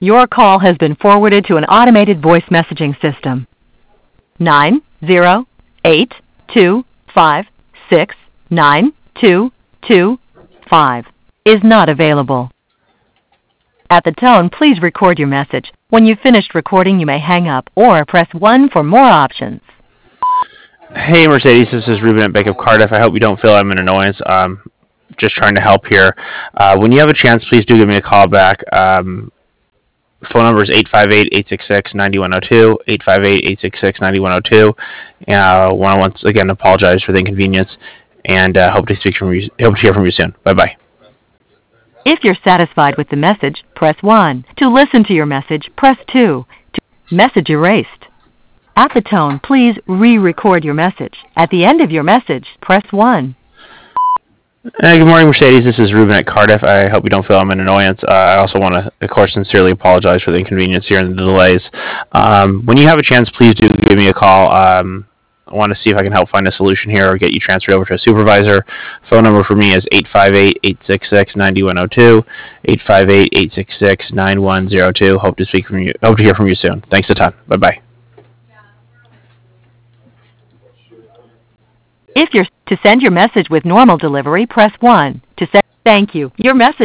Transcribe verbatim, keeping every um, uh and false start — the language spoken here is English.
Your call has been forwarded to an automated voice messaging system. Nine zero eight two five six nine two two five is not available. At the tone, please record your message. When you've finished recording, you may hang up or press one for more options. Hey, Mercedes, this is Ruben at Bank of Cardiff. I hope you don't feel I'm an annoyance. Um, just trying to help here. Uh, when you have a chance, please do give me a call back. Um, phone number is eight five eight, eight six six, nine one zero two, eight five eight, eight six six, nine one zero two. I uh, want to once again apologize for the inconvenience, and uh, hope to speak from you. Hope to hear from you soon. Bye bye. If you're satisfied with the message, press one. To listen to your message, press two. To message erased. At the tone, please re-record your message. At the end of your message, press one. Uh, good morning, Mercedes. This is Ruben at Cardiff. I hope you don't feel I'm an annoyance. Uh, I also want to, of course, sincerely apologize for the inconvenience here and the delays. Um, when you have a chance, please do give me a call. Um, I want to see if I can help find a solution here or get you transferred over to a supervisor. Phone number for me is eight five eight, eight six six, nine one zero two, eight five eight, eight six six, nine one zero two. Hope to speak from you. Hope to hear from you soon. Thanks a ton. Bye bye. If you're to send your message with normal delivery, press one. To send, thank you. Your message